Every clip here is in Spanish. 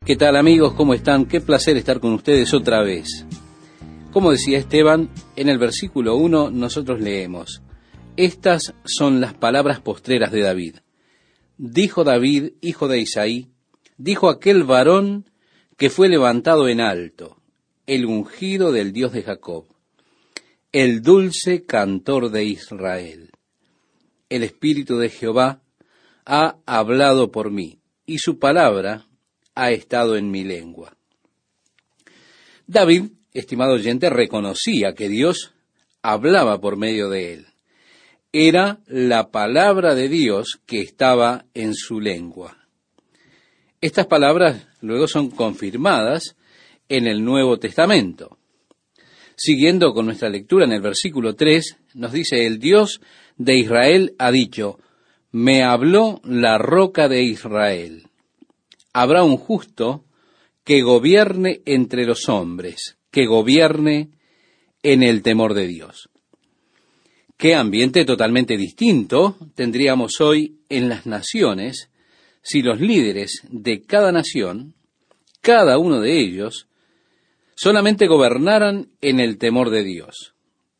¿Qué tal, amigos? ¿Cómo están? Qué placer estar con ustedes otra vez. Como decía Esteban, en el versículo 1 nosotros leemos: estas son las palabras postreras de David. Dijo David, hijo de Isaí, dijo aquel varón que fue levantado en alto, el ungido del Dios de Jacob, el dulce cantor de Israel. El Espíritu de Jehová ha hablado por mí, y su palabra ha estado en mi lengua. David, estimado oyente, reconocía que Dios hablaba por medio de él. Era la palabra de Dios que estaba en su lengua. Estas palabras luego son confirmadas en el Nuevo Testamento. Siguiendo con nuestra lectura en el versículo 3, nos dice: el Dios de Israel ha dicho, me habló la roca de Israel. Habrá un justo que gobierne entre los hombres, que gobierne en el temor de Dios. Qué ambiente totalmente distinto tendríamos hoy en las naciones si los líderes de cada nación, cada uno de ellos, solamente gobernaran en el temor de Dios.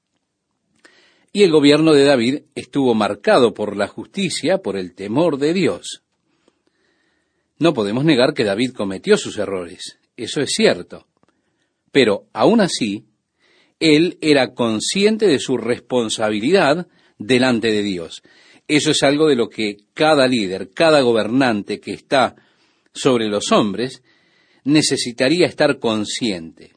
Y el gobierno de David estuvo marcado por la justicia, por el temor de Dios. No podemos negar que David cometió sus errores, eso es cierto. Pero aún así, él era consciente de su responsabilidad delante de Dios. Eso es algo de lo que cada líder, cada gobernante que está sobre los hombres, necesitaría estar consciente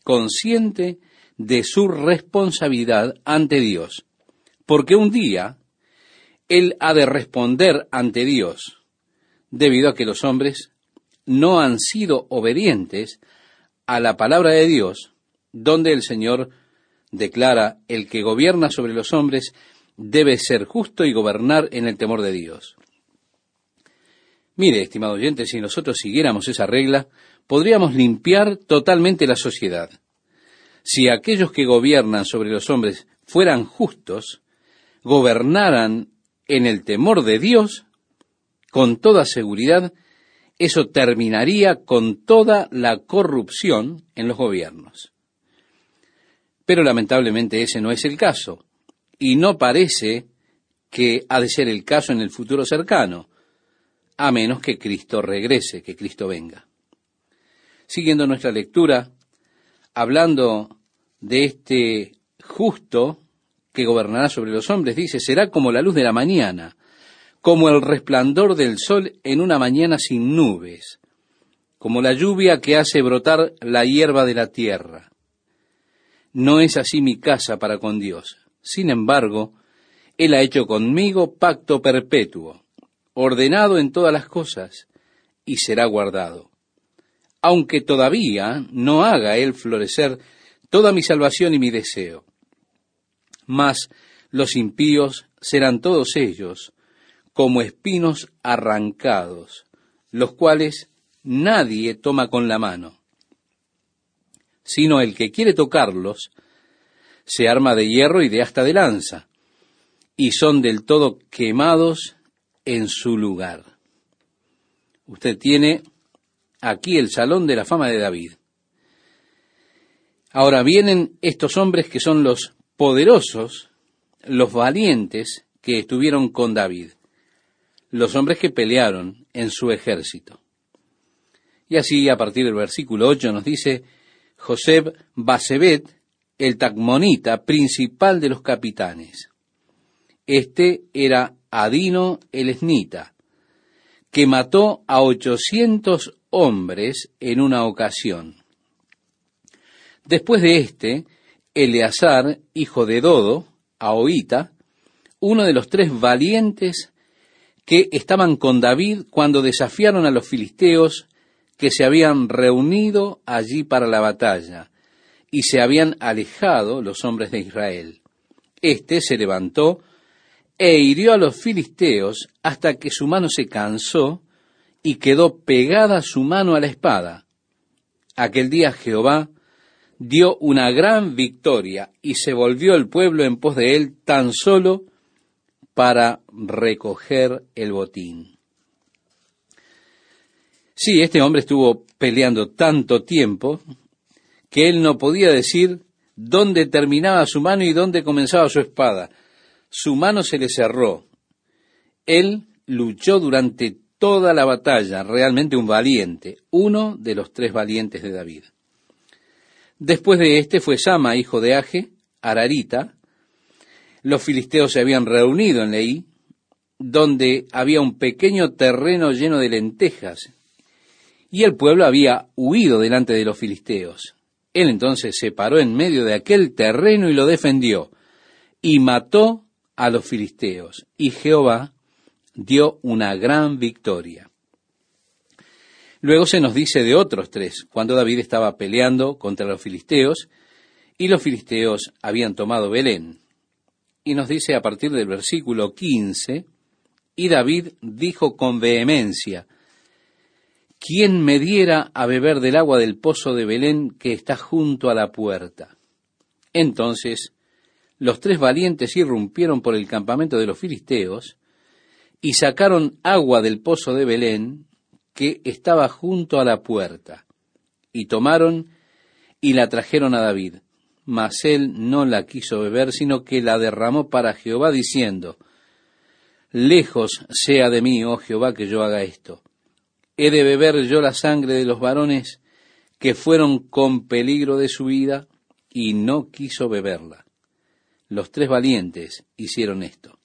de su responsabilidad ante Dios. Porque un día, él ha de responder ante Dios, debido a que los hombres no han sido obedientes a la palabra de Dios, donde el Señor declara: el que gobierna sobre los hombres debe ser justo y gobernar en el temor de Dios. Mire, estimado oyente, si nosotros siguiéramos esa regla, podríamos limpiar totalmente la sociedad. Si aquellos que gobiernan sobre los hombres fueran justos, gobernaran en el temor de Dios, con toda seguridad, eso terminaría con toda la corrupción en los gobiernos. Pero lamentablemente ese no es el caso, y no parece que ha de ser el caso en el futuro cercano, a menos que Cristo regrese, que Cristo venga. Siguiendo nuestra lectura, hablando de este justo que gobernará sobre los hombres, dice: será como la luz de la mañana, como el resplandor del sol en una mañana sin nubes, como la lluvia que hace brotar la hierba de la tierra. No es así mi casa para con Dios. Sin embargo, Él ha hecho conmigo pacto perpetuo, ordenado en todas las cosas, y será guardado. Aunque todavía no haga Él florecer toda mi salvación y mi deseo. Mas los impíos serán todos ellos como espinos arrancados, los cuales nadie toma con la mano, sino el que quiere tocarlos se arma de hierro y de asta de lanza, y son del todo quemados en su lugar. Usted tiene aquí el salón de la fama de David. Ahora vienen estos hombres que son los poderosos, los valientes que estuvieron con David, los hombres que pelearon en su ejército. Y así, a partir del versículo 8 nos dice: Joseb Basebet, el tacmonita, principal de los capitanes. Este era Adino el esnita, que mató a 800 hombres en una ocasión. Después de este, Eleazar, hijo de Dodo, ahoita, uno de los 3 valientes que estaban con David cuando desafiaron a los filisteos que se habían reunido allí para la batalla, y se habían alejado los hombres de Israel. Este se levantó e hirió a los filisteos hasta que su mano se cansó y quedó pegada su mano a la espada. Aquel día Jehová dio una gran victoria y se volvió el pueblo en pos de él tan solo para recoger el botín. Sí, este hombre estuvo peleando tanto tiempo que él no podía decir dónde terminaba su mano y dónde comenzaba su espada. Su mano se le cerró. Él luchó durante toda la batalla, realmente un valiente, uno de los 3 valientes de David. Después de este fue Sama, hijo de Age, Ararita. Los filisteos se habían reunido en Leí, donde había un pequeño terreno lleno de lentejas, y el pueblo había huido delante de los filisteos. Él entonces se paró en medio de aquel terreno y lo defendió, y mató a los filisteos, y Jehová dio una gran victoria. Luego se nos dice de otros 3, cuando David estaba peleando contra los filisteos, y los filisteos habían tomado Belén. Y nos dice a partir del versículo 15, y David dijo con vehemencia, ¿quién me diera a beber del agua del pozo de Belén que está junto a la puerta? Entonces los 3 valientes irrumpieron por el campamento de los filisteos y sacaron agua del pozo de Belén que estaba junto a la puerta, y tomaron y la trajeron a David. Mas él no la quiso beber, sino que la derramó para Jehová, diciendo, lejos sea de mí, oh Jehová, que yo haga esto. ¿He de beber yo la sangre de los varones que fueron con peligro de su vida? Y no quiso beberla. Los 3 valientes hicieron esto.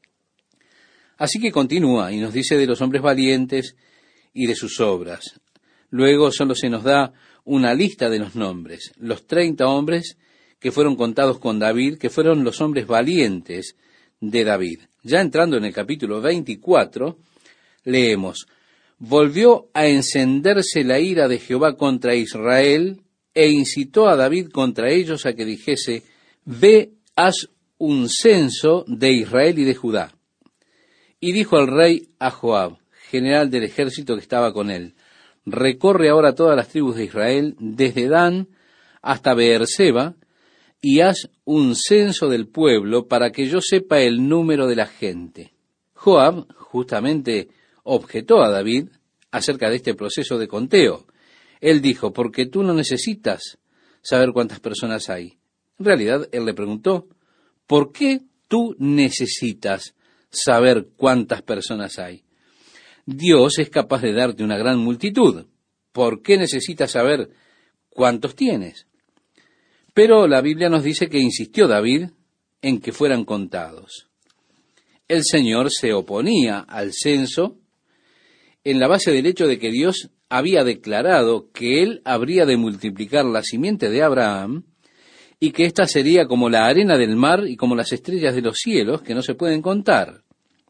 Así que continúa y nos dice de los hombres valientes y de sus obras. Luego solo se nos da una lista de los nombres, los 30 hombres que fueron contados con David, que fueron los hombres valientes de David. Ya entrando en el capítulo 24, leemos, volvió a encenderse la ira de Jehová contra Israel, e incitó a David contra ellos a que dijese, ve, haz un censo de Israel y de Judá. Y dijo el rey a Joab, general del ejército que estaba con él, recorre ahora todas las tribus de Israel, desde Dan hasta Beerseba, y haz un censo del pueblo para que yo sepa el número de la gente. Joab justamente objetó a David acerca de este proceso de conteo. Él dijo, porque tú no necesitas saber cuántas personas hay. En realidad, él le preguntó, ¿por qué tú necesitas saber cuántas personas hay? Dios es capaz de darte una gran multitud. ¿Por qué necesitas saber cuántos tienes? Pero la Biblia nos dice que insistió David en que fueran contados. El Señor se oponía al censo en la base del hecho de que Dios había declarado que Él habría de multiplicar la simiente de Abraham y que ésta sería como la arena del mar y como las estrellas de los cielos que no se pueden contar.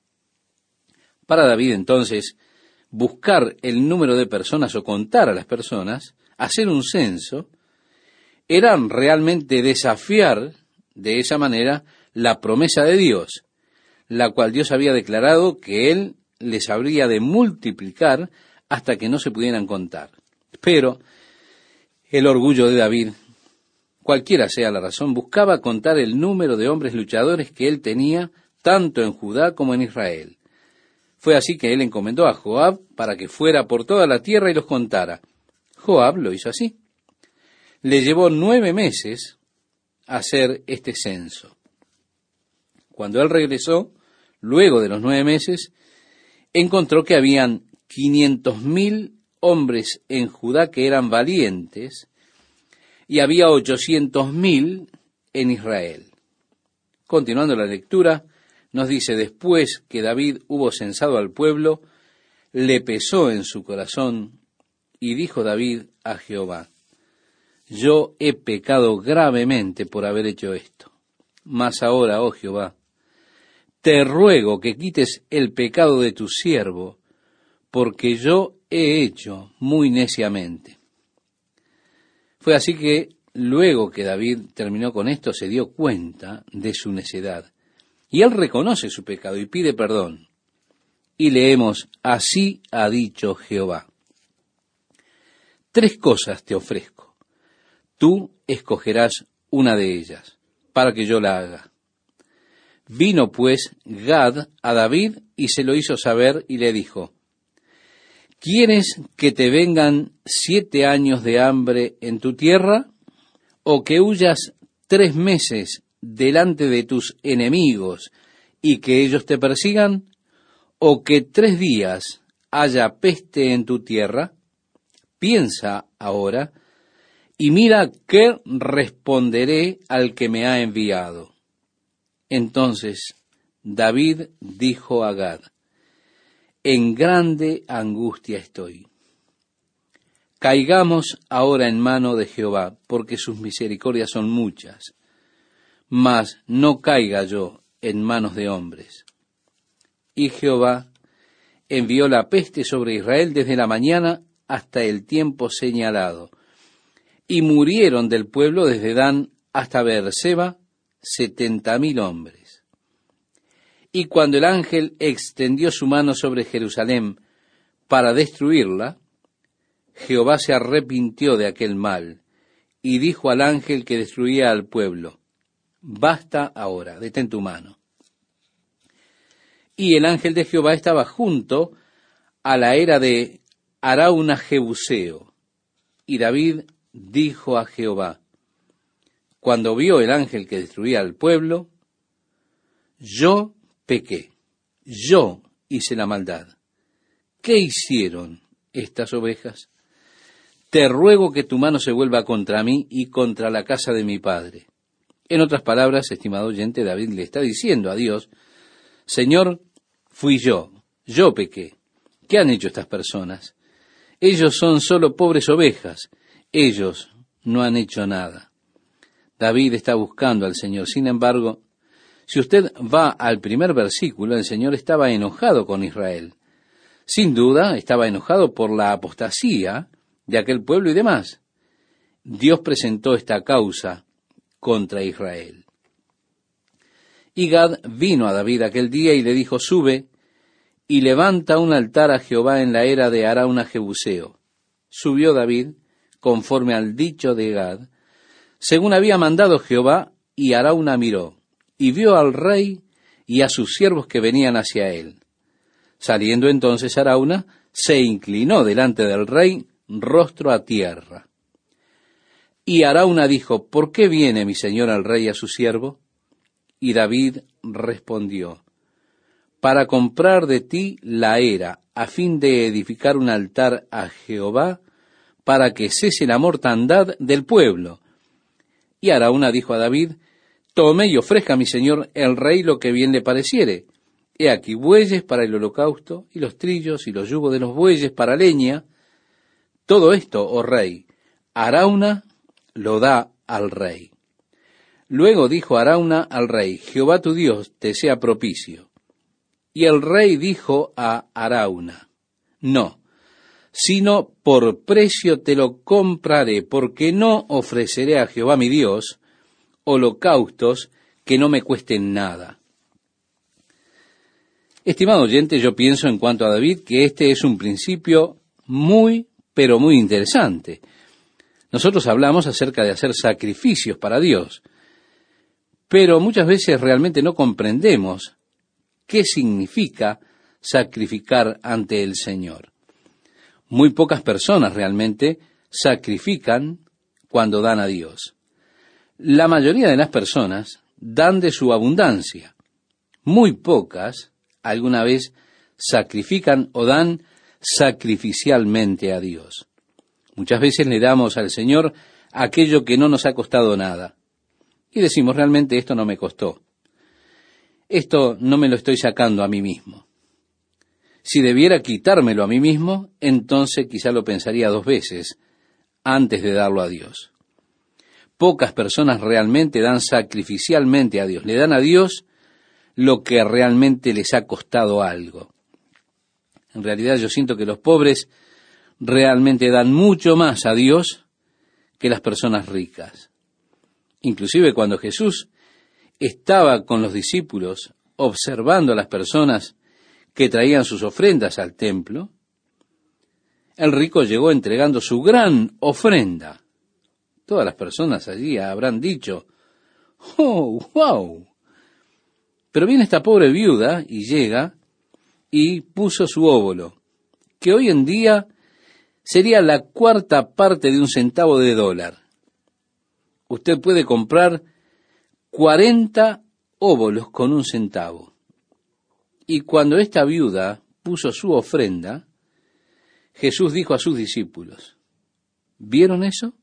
Para David, entonces, buscar el número de personas o contar a las personas, hacer un censo, era realmente desafiar de esa manera la promesa de Dios, la cual Dios había declarado que Él les habría de multiplicar hasta que no se pudieran contar. Pero el orgullo de David, cualquiera sea la razón, buscaba contar el número de hombres luchadores que él tenía tanto en Judá como en Israel. Fue así que él encomendó a Joab para que fuera por toda la tierra y los contara. Joab lo hizo así. Le llevó 9 meses hacer este censo. Cuando él regresó, luego de los 9 meses, encontró que habían 500,000 hombres en Judá que eran valientes y había 800,000 en Israel. Continuando la lectura, nos dice, después que David hubo censado al pueblo, le pesó en su corazón y dijo David a Jehová, yo he pecado gravemente por haber hecho esto. Mas ahora, oh Jehová, te ruego que quites el pecado de tu siervo, porque yo he hecho muy neciamente. Fue así que, luego que David terminó con esto, se dio cuenta de su necedad. Y él reconoce su pecado y pide perdón. Y leemos, así ha dicho Jehová. 3 cosas te ofrezco. Tú escogerás una de ellas, para que yo la haga. Vino pues Gad a David y se lo hizo saber y le dijo, ¿Quieres que te vengan 7 años de hambre en tu tierra? ¿O que huyas 3 meses delante de tus enemigos y que ellos te persigan? ¿O que 3 días haya peste en tu tierra? Piensa ahora y mira qué responderé al que me ha enviado. Entonces David dijo a Gad: en grande angustia estoy. Caigamos ahora en mano de Jehová, porque sus misericordias son muchas, mas no caiga yo en manos de hombres. Y Jehová envió la peste sobre Israel desde la mañana hasta el tiempo señalado, y murieron del pueblo desde Dan hasta Beerseba 70,000 hombres. Y cuando el ángel extendió su mano sobre Jerusalén para destruirla, Jehová se arrepintió de aquel mal, y dijo al ángel que destruía al pueblo: basta ahora, detén tu mano. Y el ángel de Jehová estaba junto a la era de Arauna Jebuseo. Y David dijo a Jehová, cuando vio el ángel que destruía al pueblo: yo pequé, yo hice la maldad. ¿Qué hicieron estas ovejas? Te ruego que tu mano se vuelva contra mí y contra la casa de mi padre. En otras palabras, estimado oyente, David le está diciendo a Dios: Señor, fui yo pequé. ¿Qué han hecho estas personas? Ellos son solo pobres ovejas, ellos no han hecho nada. David está buscando al Señor. Sin embargo, si usted va al primer versículo, el Señor estaba enojado con Israel. Sin duda, estaba enojado por la apostasía de aquel pueblo y demás. Dios presentó esta causa contra Israel. Y Gad vino a David aquel día y le dijo: sube y levanta un altar a Jehová en la era de Arauna Jebuseo. Subió David, conforme al dicho de Gad, según había mandado Jehová, y Arauna miró, y vio al rey y a sus siervos que venían hacia él. Saliendo entonces Arauna, se inclinó delante del rey, rostro a tierra. Y Arauna dijo: ¿por qué viene mi señor el rey a su siervo? Y David respondió: para comprar de ti la era, a fin de edificar un altar a Jehová, para que cese la mortandad del pueblo. Y Arauna dijo a David: tome y ofrezca a mi señor el rey lo que bien le pareciere. He aquí bueyes para el holocausto, y los trillos y los yugos de los bueyes para leña. Todo esto, oh rey, Arauna lo da al rey. Luego dijo Arauna al rey: Jehová tu Dios te sea propicio. Y el rey dijo a Arauna: no, sino por precio te lo compraré, porque no ofreceré a Jehová mi Dios holocaustos que no me cuesten nada. Estimado oyente, yo pienso en cuanto a David que este es un principio muy, pero muy interesante. Nosotros hablamos acerca de hacer sacrificios para Dios, pero muchas veces realmente no comprendemos qué significa sacrificar ante el Señor. Muy pocas personas realmente sacrifican cuando dan a Dios. La mayoría de las personas dan de su abundancia. Muy pocas alguna vez sacrifican o dan sacrificialmente a Dios. Muchas veces le damos al Señor aquello que no nos ha costado nada. Y decimos: realmente esto no me costó. Esto no me lo estoy sacando a mí mismo. Si debiera quitármelo a mí mismo, entonces quizá lo pensaría 2 veces antes de darlo a Dios. Pocas personas realmente dan sacrificialmente a Dios. Le dan a Dios lo que realmente les ha costado algo. En realidad yo siento que los pobres realmente dan mucho más a Dios que las personas ricas. Inclusive cuando Jesús estaba con los discípulos observando a las personas que traían sus ofrendas al templo, el rico llegó entregando su gran ofrenda. Todas las personas allí habrán dicho: ¡oh, wow! Pero viene esta pobre viuda y llega y puso su óbolo. que hoy en día sería la cuarta parte de un centavo de dólar. Usted puede comprar 40 óbolos con un centavo. Y cuando esta viuda puso su ofrenda, Jesús dijo a sus discípulos, ¿vieron eso?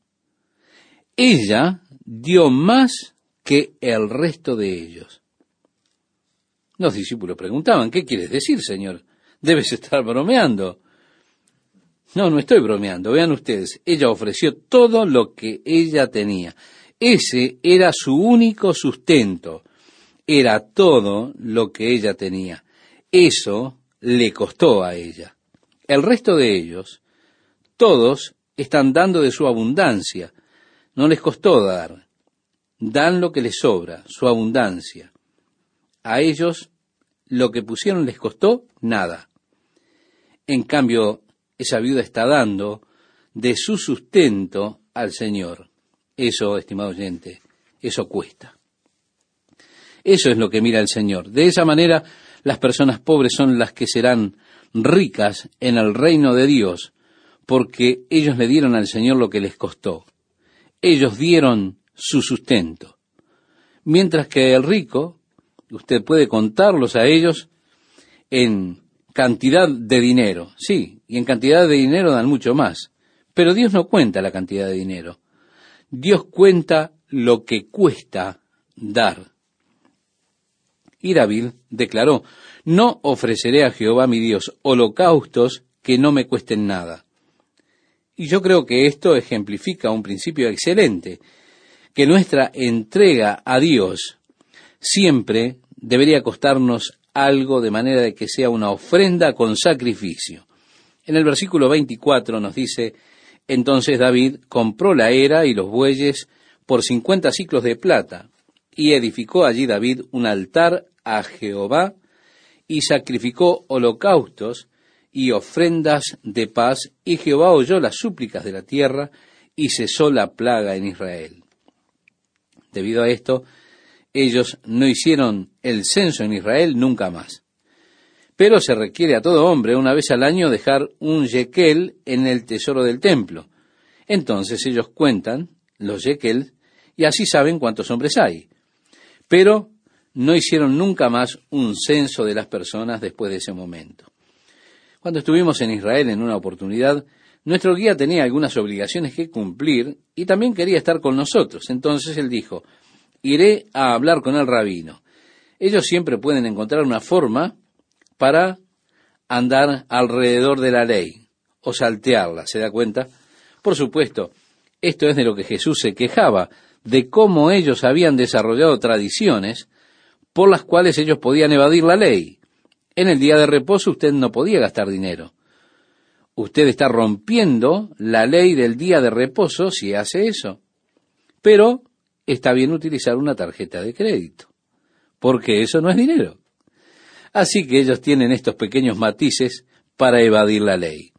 Ella dio más que el resto de ellos. Los discípulos preguntaban, ¿qué quieres decir, Señor? Debes estar bromeando. No estoy bromeando. Vean ustedes, ella ofreció todo lo que ella tenía. Ese era su único sustento. Era todo lo que ella tenía. Eso le costó a ella. El resto de ellos, todos están dando de su abundancia. No les costó dar. Dan lo que les sobra, su abundancia. A ellos lo que pusieron les costó nada. En cambio, esa viuda está dando de su sustento al Señor. Eso, estimado oyente, eso cuesta. Eso es lo que mira el Señor. De esa manera, las personas pobres son las que serán ricas en el reino de Dios, porque ellos le dieron al Señor lo que les costó. Ellos dieron su sustento. Mientras que el rico, usted puede contarlos a ellos en cantidad de dinero. Sí, y en cantidad de dinero dan mucho más. Pero Dios no cuenta la cantidad de dinero. Dios cuenta lo que cuesta dar. Y David declaró, no ofreceré a Jehová mi Dios holocaustos que no me cuesten nada. Y yo creo que esto ejemplifica un principio excelente, que nuestra entrega a Dios siempre debería costarnos algo de manera de que sea una ofrenda con sacrificio. En el versículo 24 nos dice, entonces David compró la era y los bueyes por 50 siclos de plata, y edificó allí David un altar a Jehová, y sacrificó holocaustos y ofrendas de paz, y Jehová oyó las súplicas de la tierra, y cesó la plaga en Israel. Debido a esto, ellos no hicieron el censo en Israel nunca más. Pero se requiere a todo hombre una vez al año dejar un shekel en el tesoro del templo. Entonces ellos cuentan los shekels y así saben cuántos hombres hay. Pero no hicieron nunca más un censo de las personas después de ese momento. Cuando estuvimos en Israel en una oportunidad, nuestro guía tenía algunas obligaciones que cumplir y también quería estar con nosotros. Entonces él dijo, iré a hablar con el rabino. Ellos siempre pueden encontrar una forma para andar alrededor de la ley o saltearla, ¿se da cuenta? Por supuesto, esto es de lo que Jesús se quejaba, de cómo ellos habían desarrollado tradiciones por las cuales ellos podían evadir la ley. En el día de reposo usted no podía gastar dinero. Usted está rompiendo la ley del día de reposo si hace eso. Pero está bien utilizar una tarjeta de crédito, porque eso no es dinero. Así que ellos tienen estos pequeños matices para evadir la ley.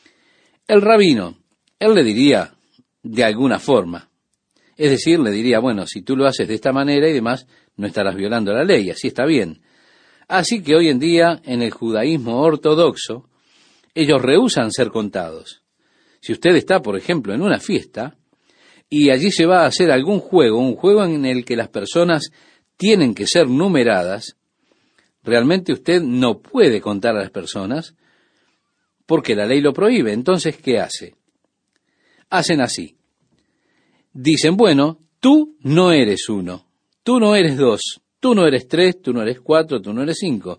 El rabino, él le diría de alguna forma, es decir, le diría, bueno, si tú lo haces de esta manera y demás, no estarás violando la ley, así está bien. Así que hoy en día, en el judaísmo ortodoxo, ellos rehúsan ser contados. Si usted está, por ejemplo, en una fiesta, y allí se va a hacer algún juego, un juego en el que las personas tienen que ser numeradas, realmente usted no puede contar a las personas porque la ley lo prohíbe. Entonces, ¿qué hace? Hacen así. Dicen, bueno, tú no eres 1, tú no eres 2, tú no eres 3, tú no eres 4, tú no eres 5.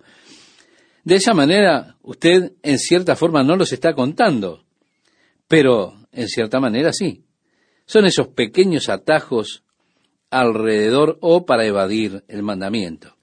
De esa manera, usted en cierta forma no los está contando, pero en cierta manera sí. Son esos pequeños atajos alrededor o para evadir el mandamiento.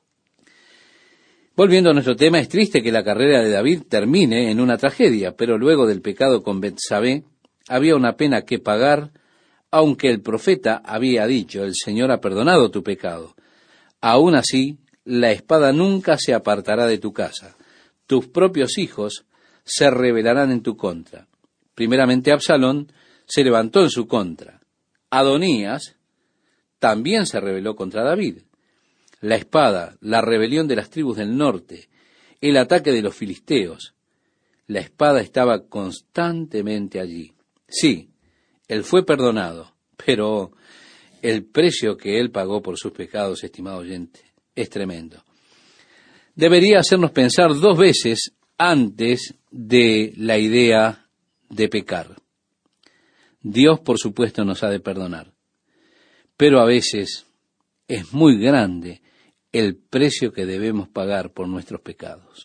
Volviendo a nuestro tema, es triste que la carrera de David termine en una tragedia, pero luego del pecado con Betsabé había una pena que pagar, aunque el profeta había dicho, el Señor ha perdonado tu pecado. Aún así, la espada nunca se apartará de tu casa. Tus propios hijos se rebelarán en tu contra. Primeramente Absalón se levantó en su contra. Adonías también se rebeló contra David. La espada, la rebelión de las tribus del norte, el ataque de los filisteos, La espada estaba constantemente allí. Sí, él fue perdonado, pero el precio que él pagó por sus pecados, estimado oyente, es tremendo. Debería hacernos pensar dos veces antes de la idea de pecar. Dios, por supuesto, nos ha de perdonar, pero a veces es muy grande el precio que debemos pagar por nuestros pecados.